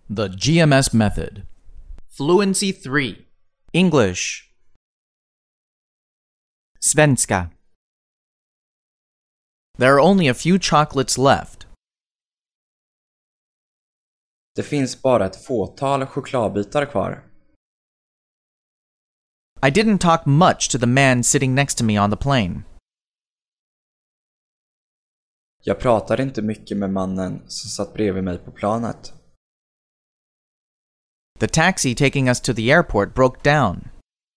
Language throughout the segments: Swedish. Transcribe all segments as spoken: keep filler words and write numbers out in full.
The G M S Method. Fluency three. English. Svenska. There are only a few chocolates left. Det finns bara ett fåtal chokladbitar kvar. I didn't talk much to the man sitting next to me on the plane. Jag pratade inte mycket med mannen som satt bredvid mig på planet. The taxi taking us to the airport broke down.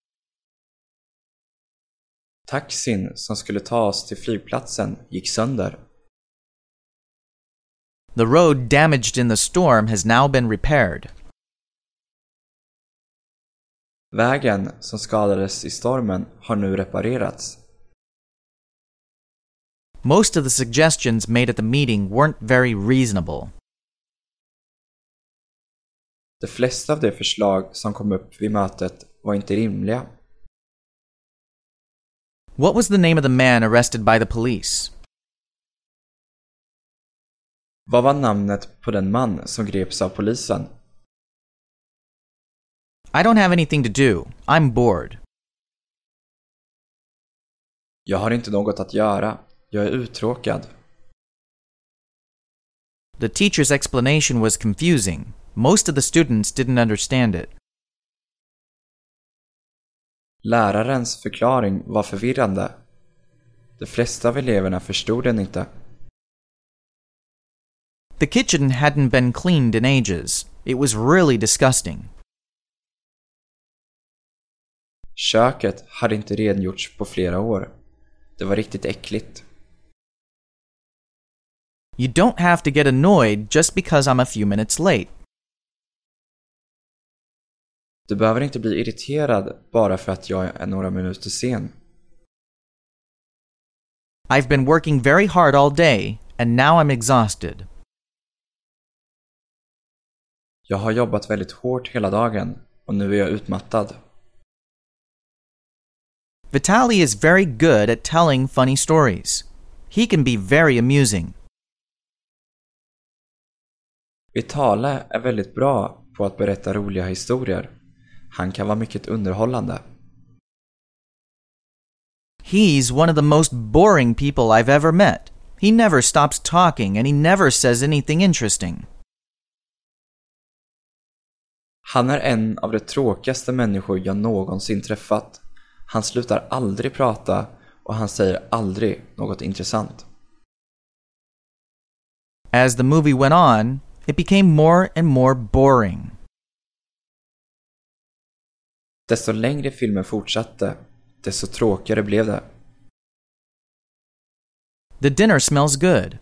Taxin som skulle ta oss till flygplatsen gick sönder. The road damaged in the storm has now been repaired. Vägen som skadades i stormen har nu reparerats. Most of the suggestions made at the meeting weren't very reasonable. De flesta av de förslag som kom upp vid mötet var inte rimliga. What was the name of the man arrested by the police? Vad var namnet på den man som greps av polisen? I don't have anything to do. I'm bored. Jag har inte något att göra. Jag är uttråkad. The teacher's explanation was confusing. Most of the students didn't understand it. Lärarens förklaring var förvirrande. De flesta av eleverna förstod den inte. The kitchen hadn't been cleaned in ages. It was really disgusting. Köket hade inte rengjorts på flera år. Det var riktigt äckligt. You don't have to get annoyed just because I'm a few minutes late. Du behöver inte bli irriterad bara för att jag är några minuter sen. I've been working very hard all day, and now I'm exhausted. Jag har jobbat väldigt hårt hela dagen och nu är jag utmattad. Vitaly is very good at telling funny stories. He can be very amusing. Vitale är väldigt bra på att berätta roliga historier. Han kan vara mycket underhållande. He's one of the most boring people I've ever met. He never stops talking and he never says anything interesting. Han är en av de tråkigaste människor jag någonsin träffat. Han slutar aldrig prata och han säger aldrig något intressant. As the movie went on, it became more and more boring. Desto längre filmen fortsatte, desto tråkigare blev det. The dinner smells good.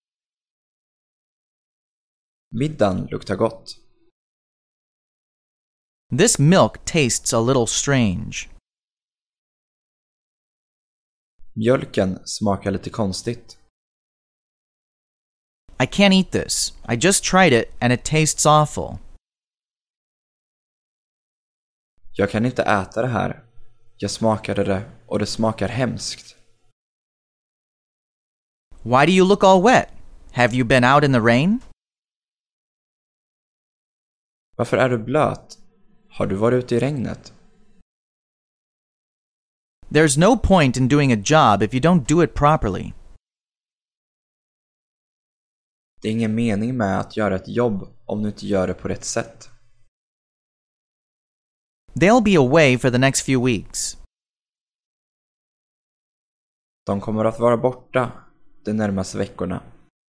Middagen luktar gott. This milk tastes a little strange. Mjölken smakar lite konstigt. I can't eat this. I just tried it and it tastes awful. Jag kan inte äta det här. Jag smakade det och det smakar hemskt. Why do you look all wet? Have you been out in the rain? Varför är du blöt? Har du varit ute i regnet? There's no point in doing a job if you don't do it properly. Det är ingen mening med att göra ett jobb om du inte gör det på rätt sätt. They'll be away for the next few weeks. De kommer att vara borta de närmaste veckorna.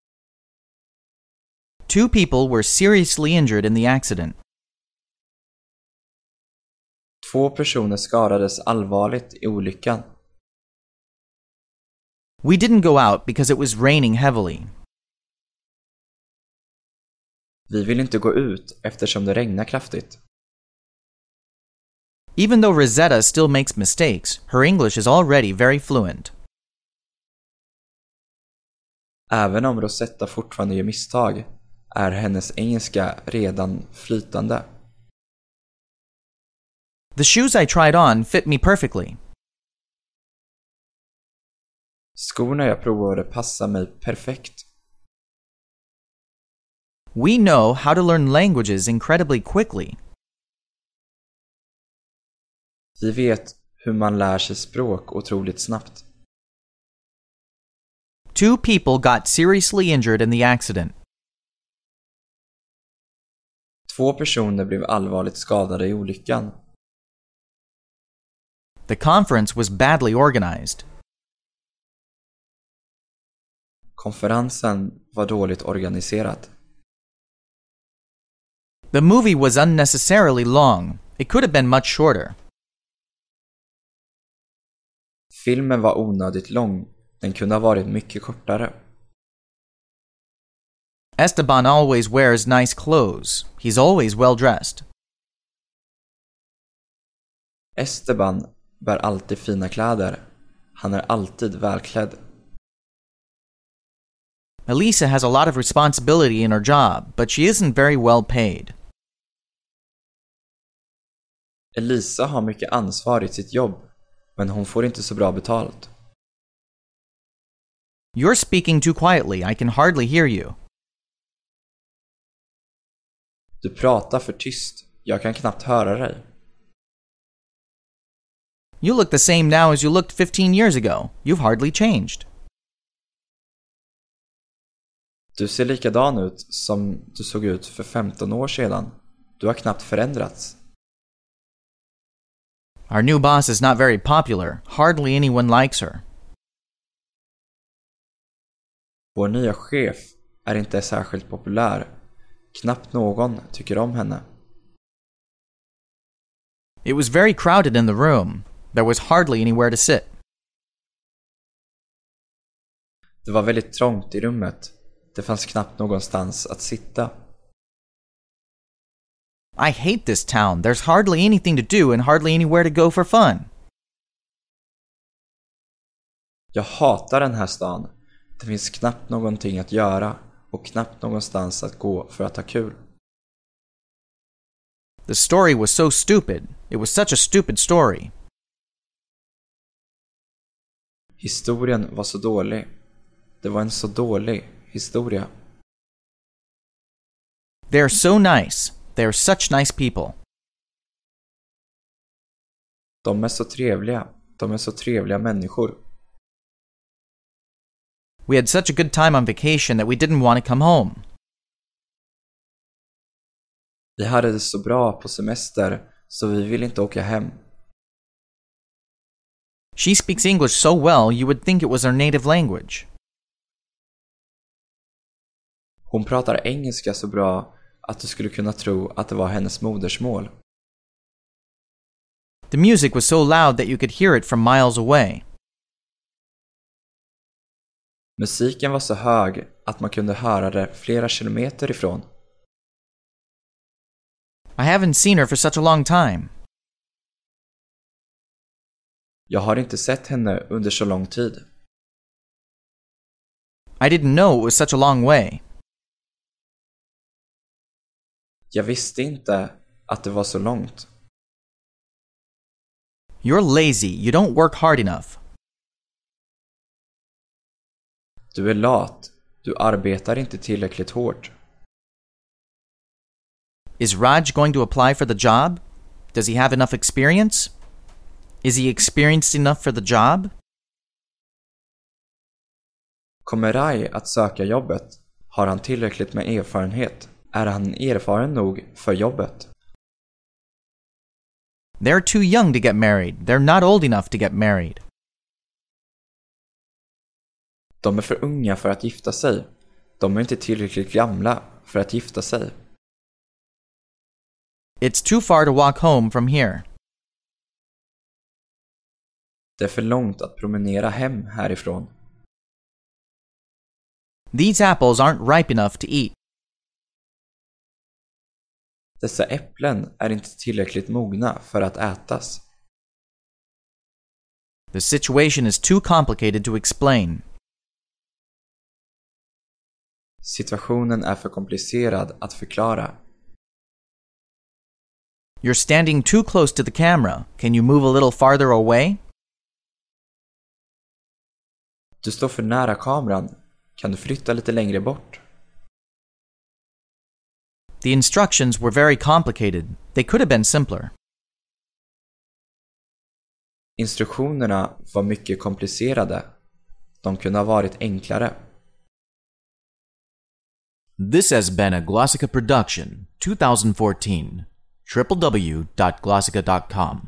Two people were seriously injured in the accident. Två personer skadades allvarligt i olyckan. We didn't go out because it was raining heavily. Vi vill inte gå ut eftersom det regnar kraftigt. Even though Rosetta still makes mistakes, her English is already very fluent. Även om Rosetta fortfarande gör misstag är hennes engelska redan flytande. The shoes I tried on fit me perfectly. Skorna jag provade passar mig perfekt. We know how to learn languages incredibly quickly. Vi vet hur man lär sig språk otroligt snabbt. Two people got seriously injured in the accident. Två personer blev allvarligt skadade i olyckan. The conference was badly organized. Konferensen var dåligt organiserad. The movie was unnecessarily long. It could have been much shorter. Filmen var onödigt lång. Den kunde ha varit mycket kortare. Esteban always wears nice clothes. He's always well dressed. Esteban bär alltid fina kläder. Han är alltid välklädd. Elisa has a lot of responsibility in her job, but she isn't very well paid. Elisa har mycket ansvar i sitt jobb, men hon får inte så bra betalt. You're speaking too quietly. I can hardly hear you. Du pratar för tyst. Jag kan knappt höra dig. You look the same now as you looked fifteen years ago. You've hardly changed. Du ser likadan ut som du såg ut för femton år sedan. Du har knappt förändrats. Our new boss is not very popular. Hardly anyone likes her. Vår nya chef är inte särskilt populär. Knappt någon tycker om henne. It was very crowded in the room. There was hardly anywhere to sit. Det var väldigt trångt i rummet. Det fanns knappt någonstans att sitta. I hate this town. There's hardly anything to do and hardly anywhere to go for fun. Jag hatar den här stan. Det finns knappt någonting att göra och knappt någonstans att gå för att ha kul. The story was so stupid. It was such a stupid story. Historien var så dålig. Det var en så dålig historia. They're so nice. They're such nice people. De är så trevliga. De är så trevliga människor. We had such a good time on vacation that we didn't want to come home. Vi hade det så bra på semester så vi vill inte åka hem. She speaks English so well you would think it was her native language. Hon pratar engelska så bra att du skulle kunna tro att det var hennes modersmål. The music was so loud that you could hear it from miles away. Musiken var så hög att man kunde höra det flera kilometer ifrån. I haven't seen her for such a long time. Jag har inte sett henne under så lång tid. I didn't know it was such a long way. Jag visste inte att det var så långt. You're lazy. You don't work hard enough. Du är lat. Du arbetar inte tillräckligt hårt. Is Raj going to apply for the job? Does he have enough experience? Is he experienced enough for the job? Kommer Raj att söka jobbet? Har han tillräckligt med erfarenhet? Är han erfaren nog för jobbet? They're too young to get married. They're not old enough to get married. De är för unga för att gifta sig. De är inte tillräckligt gamla för att gifta sig. It's too far to walk home from here. Det är för långt att promenera hem härifrån. These apples aren't ripe enough to eat. Dessa äpplen är inte tillräckligt mogna för att ätas. The situation is too complicated to explain. Situationen är för komplicerad att förklara. You're standing too close to the camera. Can you move a little farther away? Du står för nära kameran. Kan du flytta lite längre bort? The instructions were very complicated. They could have been simpler. Instruktionerna var mycket komplicerade. De kunde ha varit enklare. This has been a Glossica production, twenty fourteen. w w w dot glossica dot com